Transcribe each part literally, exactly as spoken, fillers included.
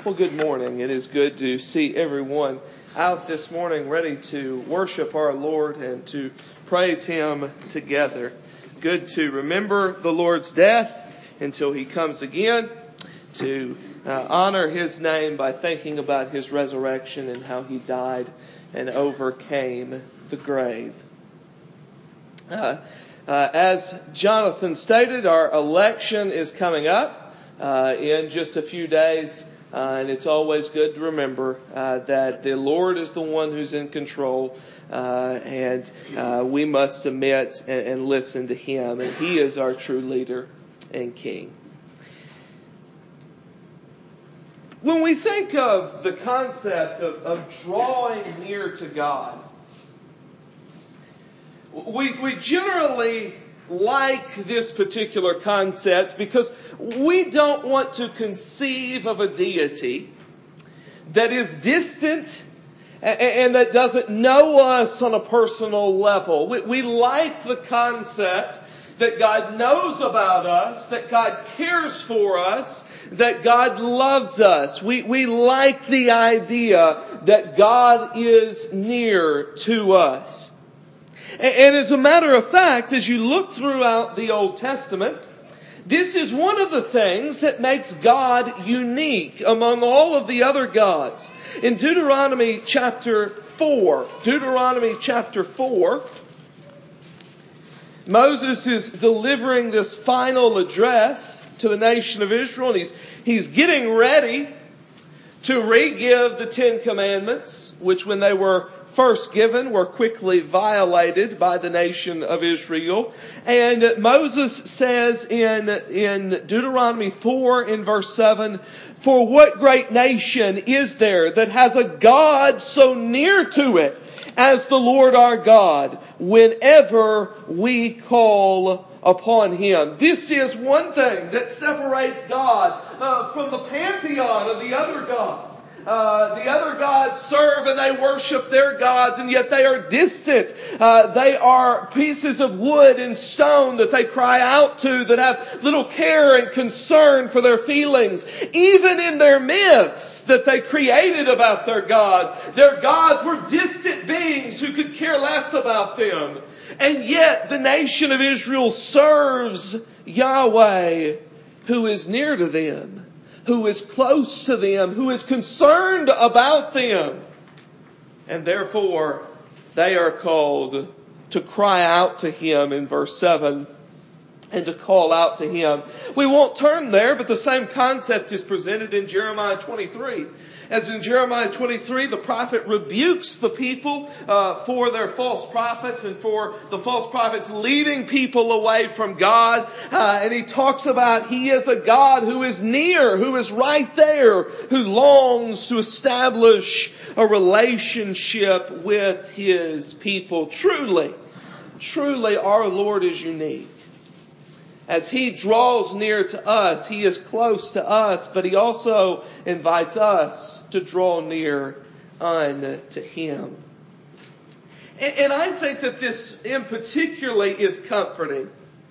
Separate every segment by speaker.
Speaker 1: Well, good morning. It is good to see everyone out this morning ready to worship our Lord and to praise Him together. Good to remember the Lord's death until He comes again, to uh, honor His name by thinking about His resurrection and how He died and overcame the grave. Uh, uh, as Jonathan stated, our election is coming up uh, in just a few days. Uh, and it's always good to remember uh, that the Lord is the one who's in control, uh, and uh, we must submit and, and listen to Him, and He is our true leader and King. When we think of the concept of, of drawing near to God, we, we generally like this particular concept because we don't want to conceive of a deity that is distant and that doesn't know us on a personal level. We, we like the concept that God knows about us, that God cares for us, that God loves us. We, we like the idea that God is near to us. And as a matter of fact, as you look throughout the Old Testament, this is one of the things that makes God unique among all of the other gods. In Deuteronomy chapter four, Deuteronomy chapter four, Moses is delivering this final address to the nation of Israel, and he's, he's getting ready to re-give the Ten Commandments, which when they were first given were quickly violated by the nation of Israel. And Moses says in, in Deuteronomy four in verse seven, "For what great nation is there that has a God so near to it as the Lord our God, whenever we call upon Him?" This is one thing that separates God uh, from the pantheon of the other gods. Uh, the other gods serve and they worship their gods, and yet they are distant. Uh, they are pieces of wood and stone that they cry out to, that have little care and concern for their feelings. Even in their myths that they created about their gods, their gods were distant beings who could care less about them. And yet the nation of Israel serves Yahweh, who is near to them, who is close to them, who is concerned about them. And therefore, they are called to cry out to Him in verse seven and to call out to Him. We won't turn there, but the same concept is presented in Jeremiah twenty-three. As in Jeremiah twenty-three, the prophet rebukes the people uh, for their false prophets and for the false prophets leading people away from God. Uh, and he talks about He is a God who is near, who is right there, who longs to establish a relationship with His people. Truly, truly our Lord is unique. As He draws near to us, He is close to us, but He also invites us to draw near unto Him. And, and I think that this in particularly is comforting,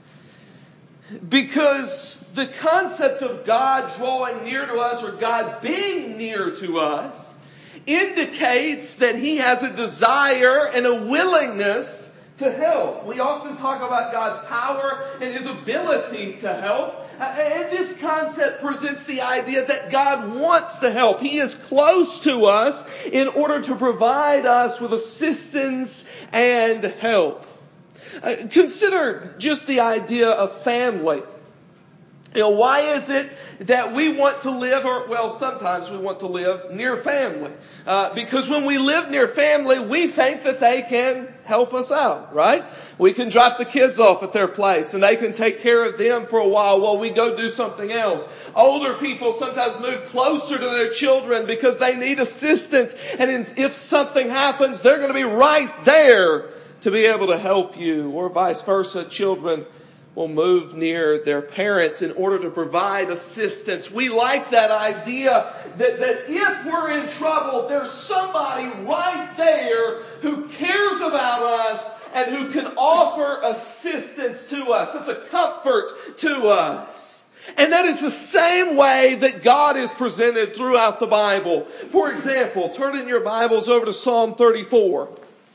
Speaker 1: because the concept of God drawing near to us, or God being near to us, indicates that He has a desire and a willingness to help. We often talk about God's power and His ability to help. And this concept presents the idea that God wants to help. He is close to us in order to provide us with assistance and help. Uh, consider just the idea of family. You know, why is it that we want to live, or well, sometimes we want to live near family? Uh, because when we live near family, we think that they can help us out, right? We can drop the kids off at their place and they can take care of them for a while while we go do something else. Older people sometimes move closer to their children because they need assistance. And if something happens, they're going to be right there to be able to help you, or vice versa. Children will move near their parents in order to provide assistance. We like that idea that, that if we're in trouble, there's somebody right there who cares about us and who can offer assistance to us. It's a comfort to us. And that is the same way that God is presented throughout the Bible. For example, turn in your Bibles over to Psalm thirty-four.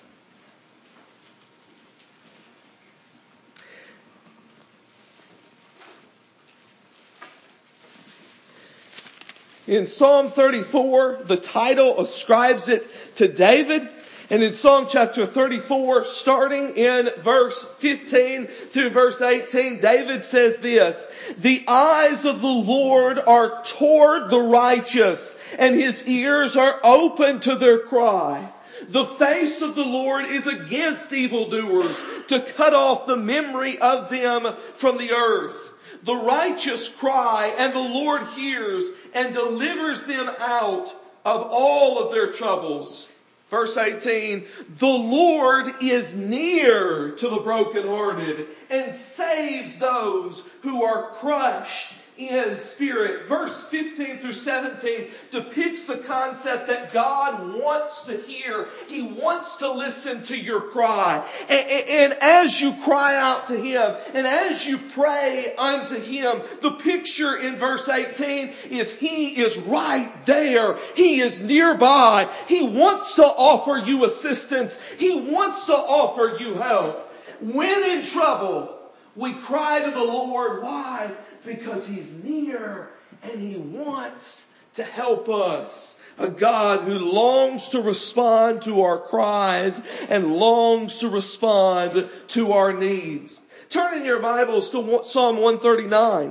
Speaker 1: In Psalm thirty-four, the title ascribes it to David. And in Psalm chapter thirty-four, starting in verse fifteen through verse eighteen, David says this: "The eyes of the Lord are toward the righteous, and His ears are open to their cry. The face of the Lord is against evildoers, to cut off the memory of them from the earth. The righteous cry, and the Lord hears and delivers them out of all of their troubles." Verse eighteen, "The Lord is near to the brokenhearted and saves those who are crushed in spirit." Verse fifteen through seventeen depicts the concept that God wants to hear. He wants to listen to your cry. And, and as you cry out to Him, and as you pray unto Him, the picture in verse eighteen is He is right there. He is nearby. He wants to offer you assistance. He wants to offer you help. When in trouble, we cry to the Lord. Why? Because He's near and He wants to help us. A God who longs to respond to our cries and longs to respond to our needs. Turn in your Bibles to Psalm one thirty-nine.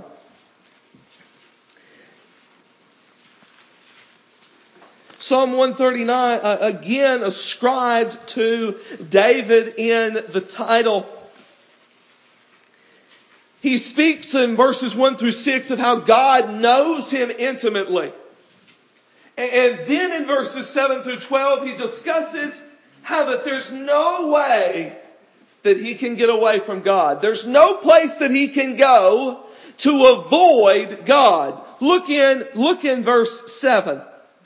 Speaker 1: Psalm one thirty-nine, uh, again ascribed to David in the title. He speaks in verses one through six of how God knows him intimately. And then in verses seven through twelve, he discusses how that there's no way that he can get away from God. There's no place that he can go to avoid God. Look in, look in verse seven.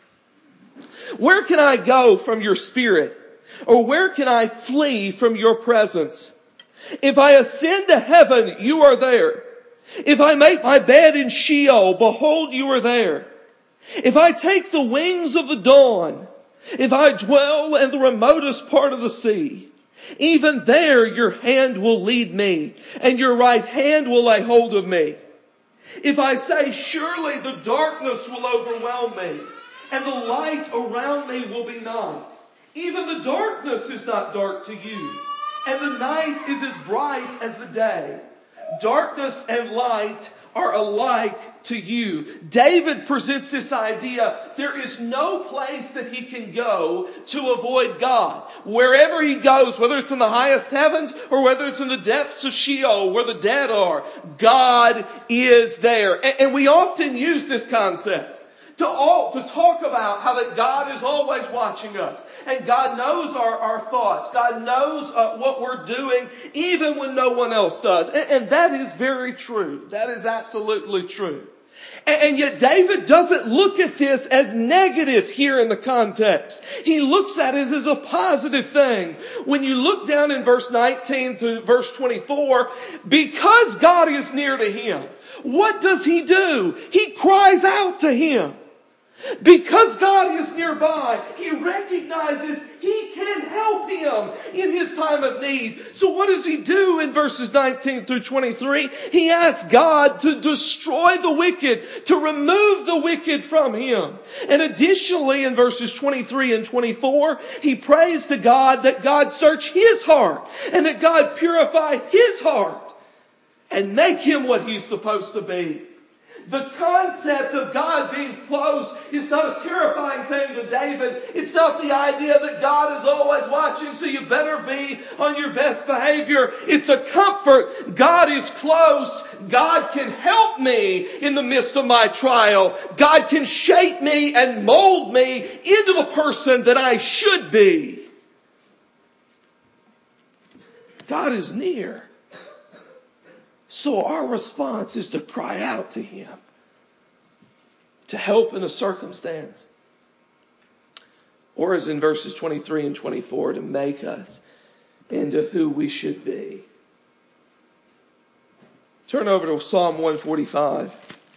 Speaker 1: "Where can I go from your spirit? Or where can I flee from your presence? If I ascend to heaven, you are there. If I make my bed in Sheol, behold, you are there. If I take the wings of the dawn, if I dwell in the remotest part of the sea, even there your hand will lead me, and your right hand will lay hold of me. If I say, surely the darkness will overwhelm me, and the light around me will be night. Even the darkness is not dark to you, and the night is as bright as the day. Darkness and light are alike to you." David presents this idea. There is no place that he can go to avoid God. Wherever he goes, whether it's in the highest heavens or whether it's in the depths of Sheol where the dead are, God is there. And we often use this concept to all, to talk about how that God is always watching us. And God knows our, our thoughts. God knows uh, what we're doing even when no one else does. And, and that is very true. That is absolutely true. And, and yet David doesn't look at this as negative here in the context. He looks at it as a positive thing. When you look down in verse nineteen through verse twenty-four, because God is near to him, what does he do? He cries out to him. Because God is nearby, he recognizes he can help him in his time of need. So what does he do in verses nineteen through twenty-three? He asks God to destroy the wicked, to remove the wicked from him. And additionally, in verses twenty-three and twenty-four, he prays to God that God search his heart and that God purify his heart and make him what he's supposed to be. The concept of God being close is not a terrifying thing to David. It's not the idea that God is always watching, so you better be on your best behavior. It's a comfort. God is close. God can help me in the midst of my trial. God can shape me and mold me into the person that I should be. God is near. So our response is to cry out to him, to help in a circumstance. Or as in verses twenty-three and twenty-four, to make us into who we should be. Turn over to Psalm one forty-five.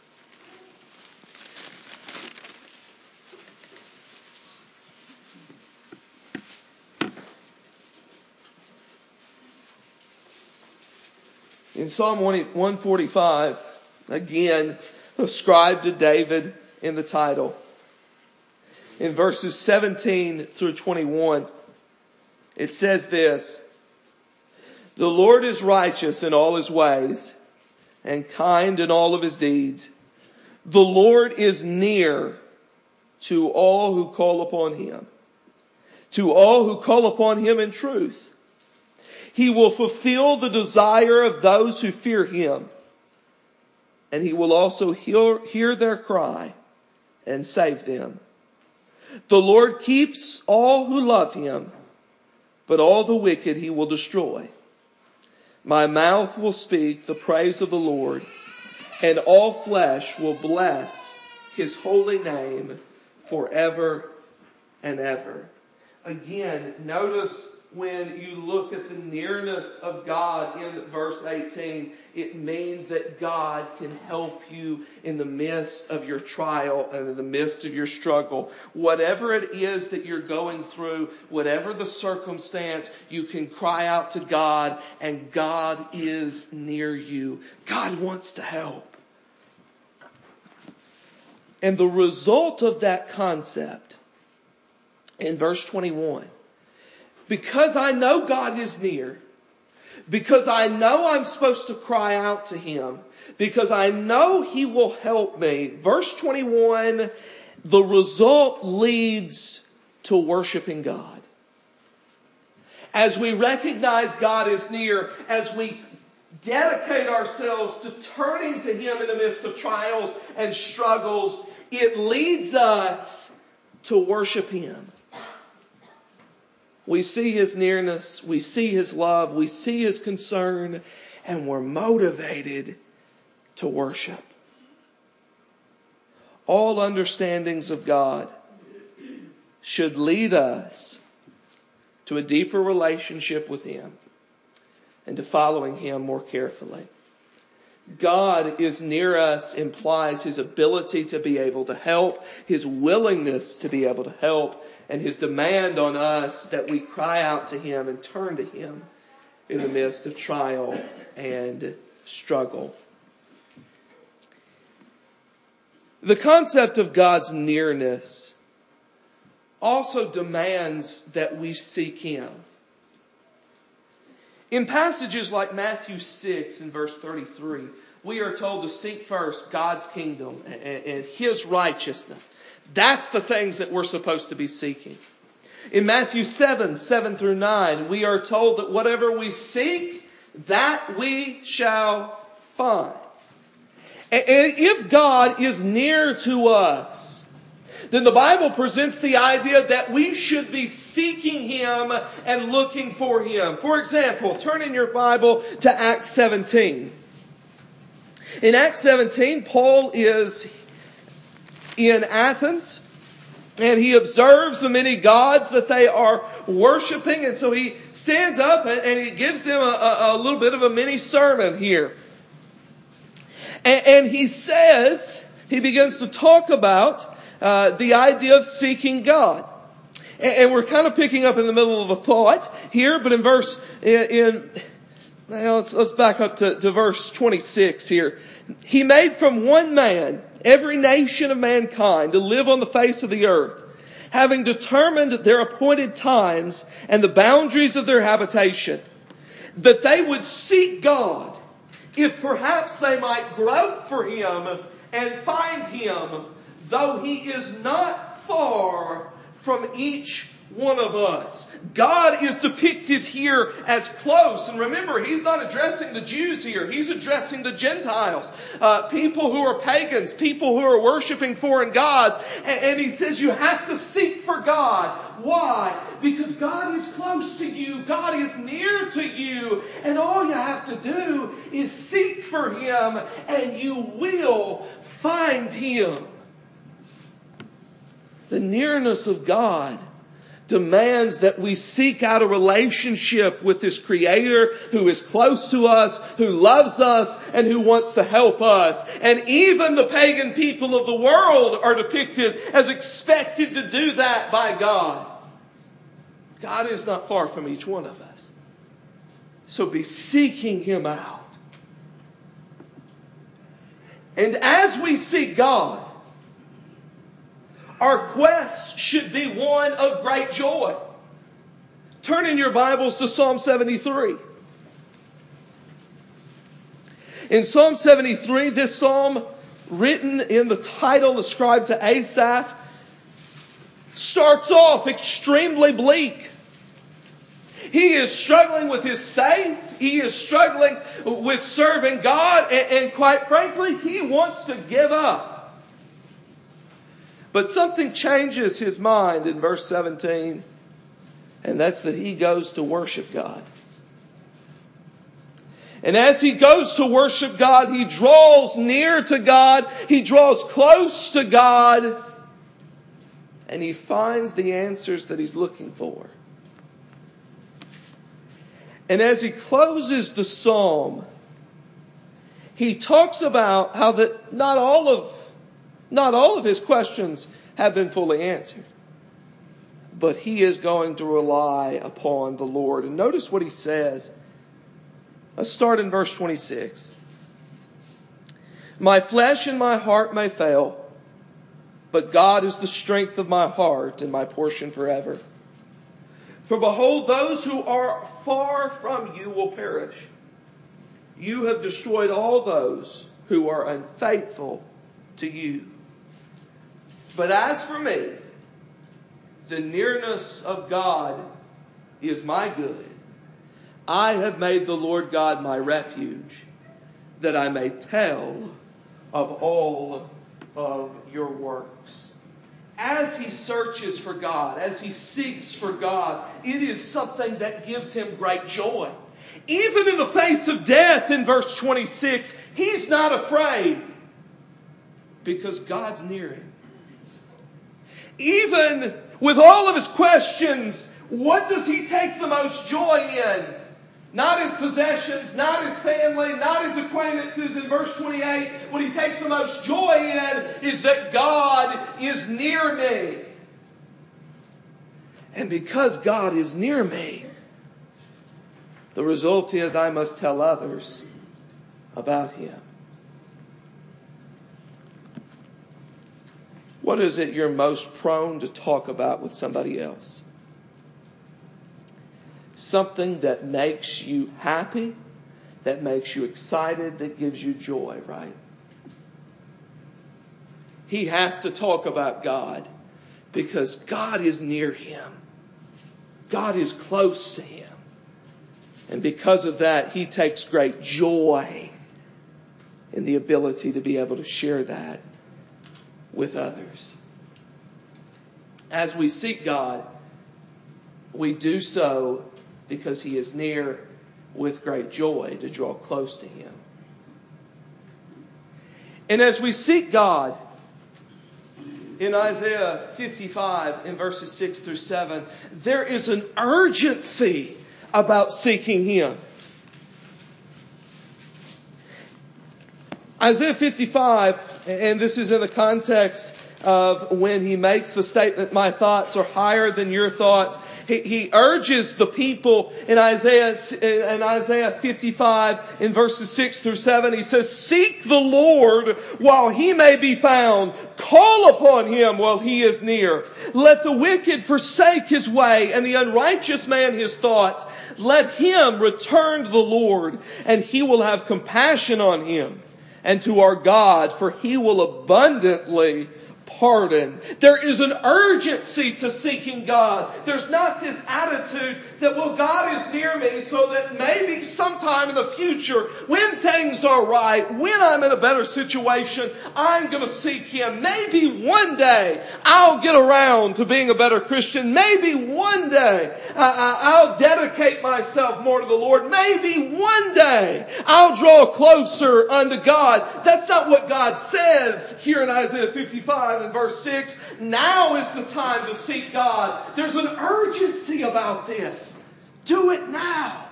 Speaker 1: In Psalm one forty-five, again, ascribed to David in the title, in verses seventeen through twenty-one, it says this: "The Lord is righteous in all his ways, and kind in all of his deeds. The Lord is near to all who call upon him, to all who call upon him in truth. He will fulfill the desire of those who fear him, and he will also hear, hear their cry and save them. The Lord keeps all who love him, but all the wicked he will destroy. My mouth will speak the praise of the Lord, and all flesh will bless his holy name forever and ever." Again, notice when you look at the nearness of God in verse eighteen, it means that God can help you in the midst of your trial and in the midst of your struggle. Whatever it is that you're going through, whatever the circumstance, you can cry out to God, and God is near you. God wants to help. And the result of that concept in verse twenty-one, because I know God is near, because I know I'm supposed to cry out to him, because I know he will help me, verse twenty-one, the result leads to worshiping God. As we recognize God is near, as we dedicate ourselves to turning to him in the midst of trials and struggles, it leads us to worship him. We see his nearness, we see his love, we see his concern, and we're motivated to worship. All understandings of God should lead us to a deeper relationship with him and to following him more carefully. God is near us implies his ability to be able to help, his willingness to be able to help, and his demand on us that we cry out to him and turn to him in the midst of trial and struggle. The concept of God's nearness also demands that we seek him. In passages like Matthew six and verse thirty-three, we are told to seek first God's kingdom and his righteousness. That's the things that we're supposed to be seeking. In Matthew seven, seven through nine, we are told that whatever we seek, that we shall find. And if God is near to us, then the Bible presents the idea that we should be seeking him and looking for him. For example, turn in your Bible to Acts seventeen. In Acts seventeen, Paul is in Athens, and he observes the many gods that they are worshiping, and so he stands up and, and he gives them a, a, a little bit of a mini sermon here. And, and he says, he begins to talk about uh, the idea of seeking God. And, and we're kind of picking up in the middle of a thought here, but in verse, in, in well, let's, let's back up to, to verse twenty-six here. He made from one man every nation of mankind to live on the face of the earth, having determined their appointed times and the boundaries of their habitation, that they would seek God, if perhaps they might grope for him and find him, though he is not far from each one of us. God is depicted here as close. And remember, he's not addressing the Jews here. He's addressing the Gentiles. Uh, people who are pagans. People who are worshiping foreign gods. And, and he says you have to seek for God. Why? Because God is close to you. God is near to you. And all you have to do is seek for him, and you will find him. The nearness of God demands that we seek out a relationship with this Creator who is close to us, who loves us, and who wants to help us. And even the pagan people of the world are depicted as expected to do that by God. God is not far from each one of us. So be seeking him out. And as we seek God, our quest should be one of great joy. Turn in your Bibles to Psalm seventy-three. In Psalm seventy-three, this psalm, written in the title ascribed to Asaph, starts off extremely bleak. He is struggling with his faith. He is struggling with serving God. And, and quite frankly, he wants to give up. But something changes his mind in verse seventeen. And that's that he goes to worship God. And as he goes to worship God, he draws near to God. He draws close to God. And he finds the answers that he's looking for. And as he closes the psalm, he talks about how that not all of, not all of his questions have been fully answered. But he is going to rely upon the Lord. And notice what he says. Let's start in verse twenty-six. My flesh and my heart may fail, but God is the strength of my heart and my portion forever. For behold, those who are far from you will perish. You have destroyed all those who are unfaithful to you. But as for me, the nearness of God is my good. I have made the Lord God my refuge, that I may tell of all of your works. As he searches for God, as he seeks for God, it is something that gives him great joy. Even in the face of death, in verse twenty-six, he's not afraid because God's near him. Even with all of his questions, what does he take the most joy in? Not his possessions, not his family, not his acquaintances. In verse twenty-eight, what he takes the most joy in is that God is near me. And because God is near me, the result is I must tell others about him. What is it you're most prone to talk about with somebody else? Something that makes you happy, that makes you excited, that gives you joy, right? He has to talk about God because God is near him. God is close to him. And because of that, he takes great joy in the ability to be able to share that with others. As we seek God, we do so because he is near with great joy to draw close to him. And as we seek God, in Isaiah fifty-five, in verses six through seven, there is an urgency about seeking him. Isaiah fifty-five, and this is in the context of when he makes the statement, my thoughts are higher than your thoughts. He, he urges the people in Isaiah, in Isaiah fifty-five, in verses six through seven, he says, seek the Lord while he may be found. Call upon him while he is near. Let the wicked forsake his way and the unrighteous man his thoughts. Let him return to the Lord, and he will have compassion on him, and to our God, for he will abundantly pardon. There is an urgency to seeking God. There's not this attitude that, well, God is near me so that maybe sometime in the future, when things are right, when I'm in a better situation, I'm going to seek him. Maybe one day I'll get around to being a better Christian. Maybe one day I'll dedicate myself more to the Lord. Maybe one day I'll draw closer unto God. That's not what God says here in Isaiah fifty-five and verse six. Now is the time to seek God. There's an urgency about this. Do it now.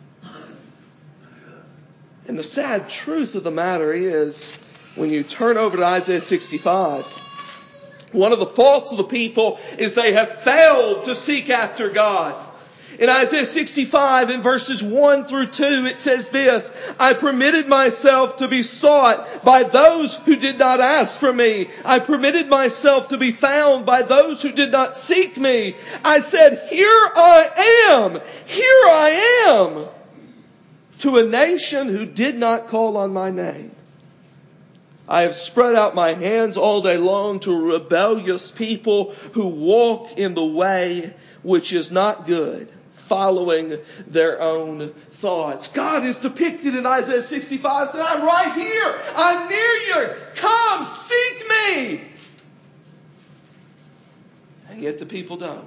Speaker 1: And the sad truth of the matter is, when you turn over to Isaiah sixty-five, one of the faults of the people is they have failed to seek after God. In Isaiah sixty-five, in verses one through two, it says this, I permitted myself to be sought by those who did not ask for me. I permitted myself to be found by those who did not seek me. I said, here I am, here I am, to a nation who did not call on my name. I have spread out my hands all day long to a rebellious people who walk in the way which is not good, following their own thoughts. God is depicted in Isaiah sixty-five saying, I'm right here. I'm near you. Come, seek me. And yet the people don't.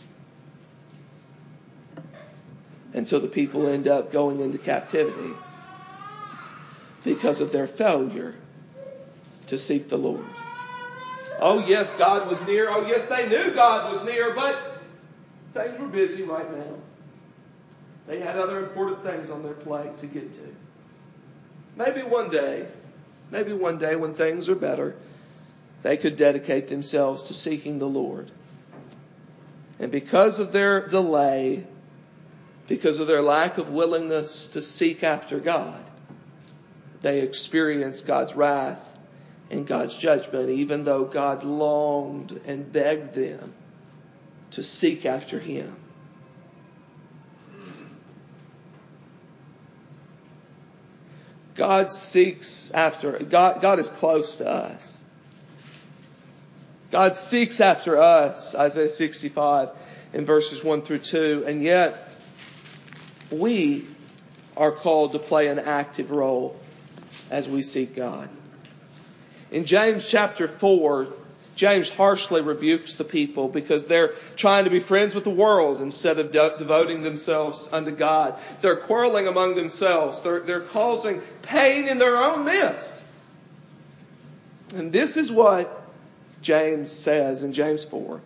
Speaker 1: And so the people end up going into captivity because of their failure to seek the Lord. Oh yes, God was near. Oh yes, they knew God was near, but things were busy right now. They had other important things on their plate to get to. Maybe one day, maybe one day when things are better, they could dedicate themselves to seeking the Lord. And because of their delay, because of their lack of willingness to seek after God, they experience God's wrath and God's judgment, even though God longed and begged them to seek after Him. God seeks after, God, God is close to us. God seeks after us, Isaiah sixty-five in verses one through two, and yet we are called to play an active role as we seek God. In James chapter four, James harshly rebukes the people because they're trying to be friends with the world instead of de- devoting themselves unto God. They're quarreling among themselves. They're, they're causing pain in their own midst. And this is what James says in James four.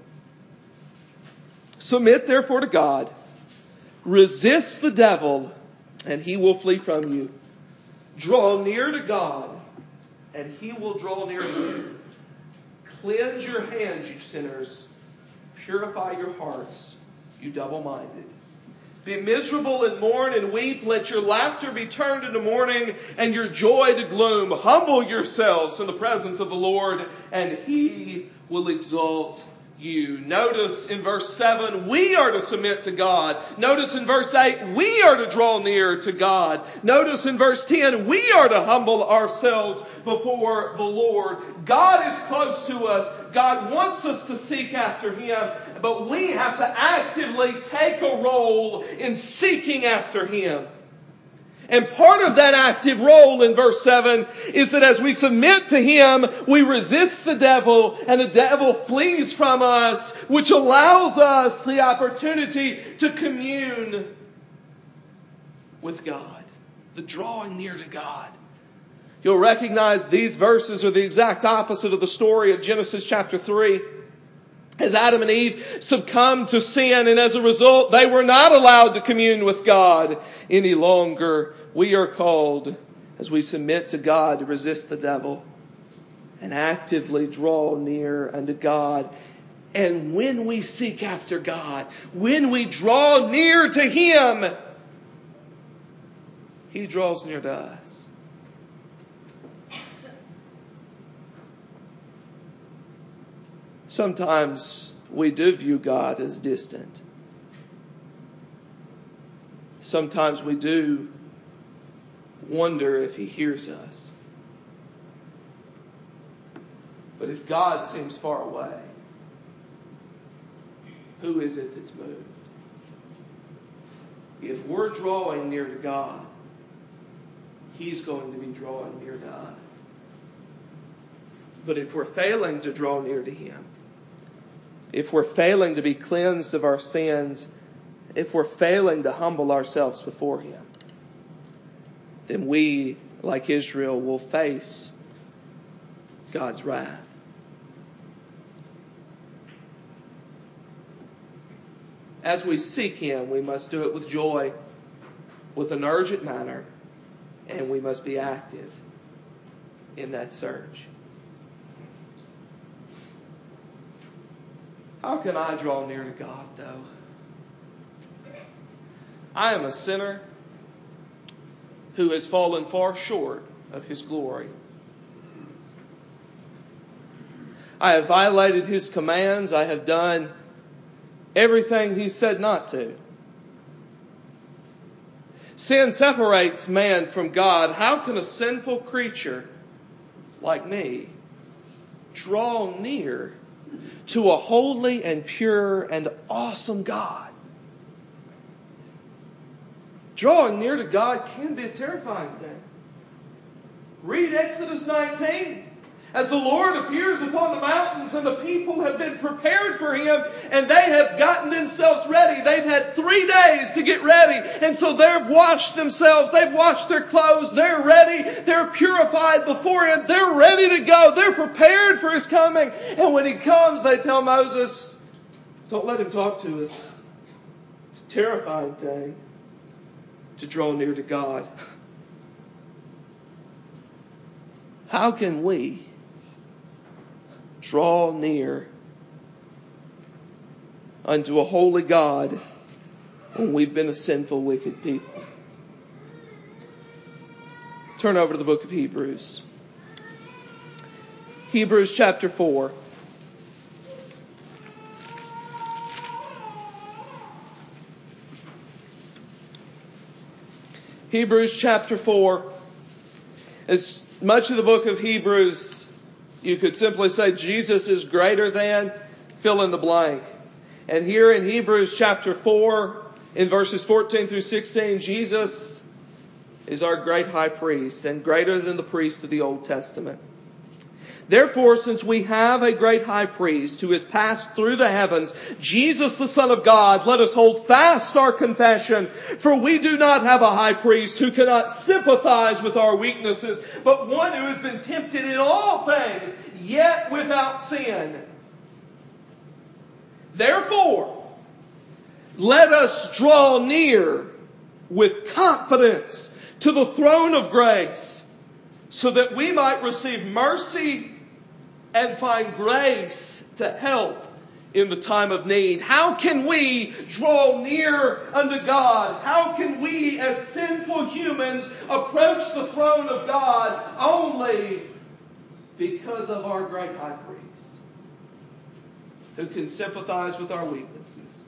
Speaker 1: Submit therefore to God. Resist the devil, and he will flee from you. Draw near to God, and He will draw near to you. Cleanse your hands, you sinners. Purify your hearts, you double-minded. Be miserable and mourn and weep. Let your laughter be turned into mourning and your joy to gloom. Humble yourselves in the presence of the Lord, and He will exalt you. Notice in verse seven, we are to submit to God. Notice in verse eight, we are to draw near to God. Notice in verse ten, we are to humble ourselves before the Lord. God is close to us. God wants us to seek after Him, but we have to actively take a role in seeking after Him. And part of that active role in verse seven is that as we submit to Him, we resist the devil and the devil flees from us, which allows us the opportunity to commune with God, the drawing near to God. You'll recognize these verses are the exact opposite of the story of Genesis chapter three. As Adam and Eve succumbed to sin, and as a result, they were not allowed to commune with God any longer. We are called, as we submit to God, to resist the devil and actively draw near unto God. And when we seek after God, when we draw near to Him, He draws near to us. Sometimes we do view God as distant. Sometimes we do wonder if He hears us. But if God seems far away, who is it that's moved? If we're drawing near to God, He's going to be drawing near to us. But if we're failing to draw near to Him, if we're failing to be cleansed of our sins, if we're failing to humble ourselves before Him, then we, like Israel, will face God's wrath. As we seek Him, we must do it with joy, with an urgent manner, and we must be active in that search. How can I draw near to God, though? I am a sinner who has fallen far short of His glory. I have violated His commands. I have done everything He said not to. Sin separates man from God. How can a sinful creature like me draw near to a holy and pure and awesome God? Drawing near to God can be a terrifying thing. Read Exodus nineteen. As the Lord appears upon the mountains and the people have been prepared for Him and they have gotten themselves ready. They've had three days to get ready. And so they've washed themselves. They've washed their clothes. They're ready. They're purified before Him. They're ready to go. They're prepared for His coming. And when He comes, they tell Moses, don't let Him talk to us. It's a terrifying thing to draw near to God. How can we draw near unto a holy God when we've been a sinful, wicked people? Turn over to the book of Hebrews. Hebrews chapter four. Hebrews chapter four. As much of the book of Hebrews, you could simply say Jesus is greater than, fill in the blank. And here in Hebrews chapter four, in verses fourteen through sixteen, Jesus is our great high priest and greater than the priests of the Old Testament. Therefore, since we have a great high priest who has passed through the heavens, Jesus the Son of God, let us hold fast our confession. For we do not have a high priest who cannot sympathize with our weaknesses, but one who has been tempted in all things, yet without sin. Therefore, let us draw near with confidence to the throne of grace, so that we might receive mercy and find grace to help in the time of need. How can we draw near unto God? How can we as sinful humans approach the throne of God? Only because of our great high priest, who can sympathize with our weaknesses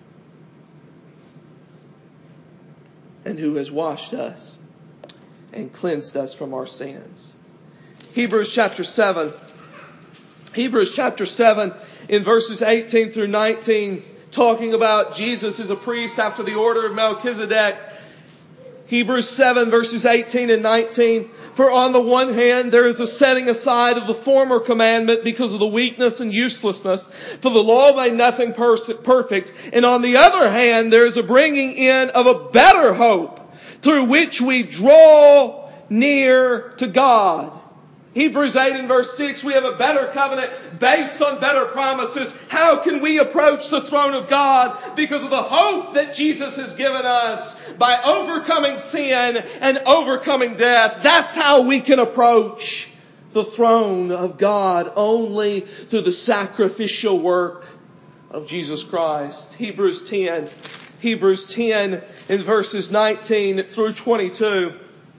Speaker 1: and who has washed us and cleansed us from our sins. Hebrews chapter seven. Hebrews chapter seven in verses eighteen through nineteen, talking about Jesus as a priest after the order of Melchizedek. Hebrews seven verses eighteen and nineteen. For on the one hand, there is a setting aside of the former commandment because of the weakness and uselessness, for the law made nothing perfect. And on the other hand, there is a bringing in of a better hope, through which we draw near to God. Hebrews eight and verse six, we have a better covenant based on better promises. How can we approach the throne of God? Because of the hope that Jesus has given us by overcoming sin and overcoming death. That's how we can approach the throne of God, only through the sacrificial work of Jesus Christ. Hebrews ten. Hebrews ten in verses nineteen through twenty-two.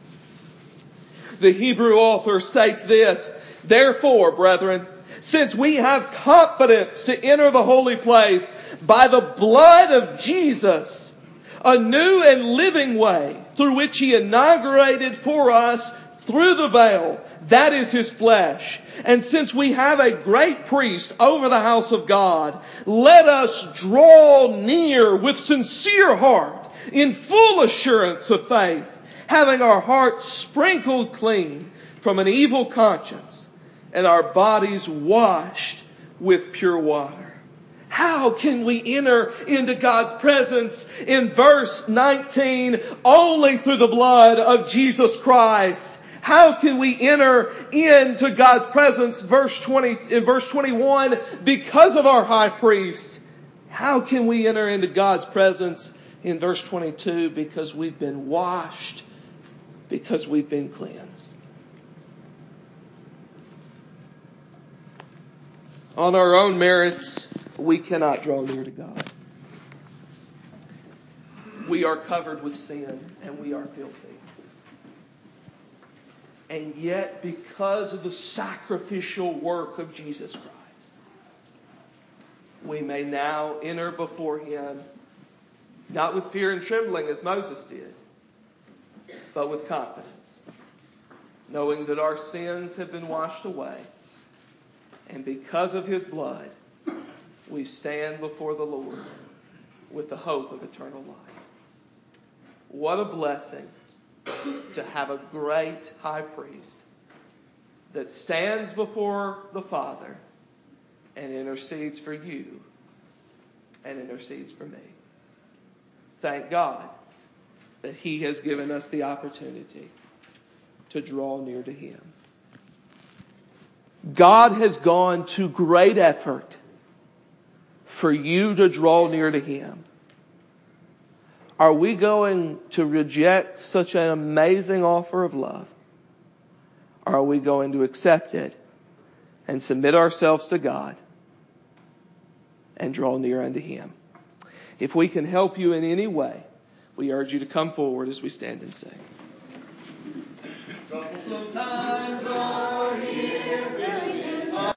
Speaker 1: The Hebrew author states this: Therefore, brethren, since we have confidence to enter the holy place by the blood of Jesus, a new and living way through which He inaugurated for us through the veil, that is His flesh. And since we have a great priest over the house of God, let us draw near with sincere heart, in full assurance of faith, having our hearts sprinkled clean from an evil conscience and our bodies washed with pure water. How can we enter into God's presence in verse nineteen? Only through the blood of Jesus Christ. How can we enter into God's presence, verse twenty, in verse twenty-one, because of our high priest? How can we enter into God's presence in verse twenty-two? Because we've been washed, because we've been cleansed. On our own merits, we cannot draw near to God. we are covered with sin and we are filthy. And yet, because of the sacrificial work of Jesus Christ, we may now enter before Him, not with fear and trembling as Moses did, but with confidence, knowing that our sins have been washed away, and because of His blood, we stand before the Lord with the hope of eternal life. What a blessing to have a great high priest that stands before the Father and intercedes for you and intercedes for me. Thank God that He has given us the opportunity to draw near to Him. God has gone to great effort for you to draw near to Him. Are we going to reject such an amazing offer of love? Or are we going to accept it and submit ourselves to God and draw near unto Him? If we can help you in any way, we urge you to come forward as we stand and sing. Troublesome times.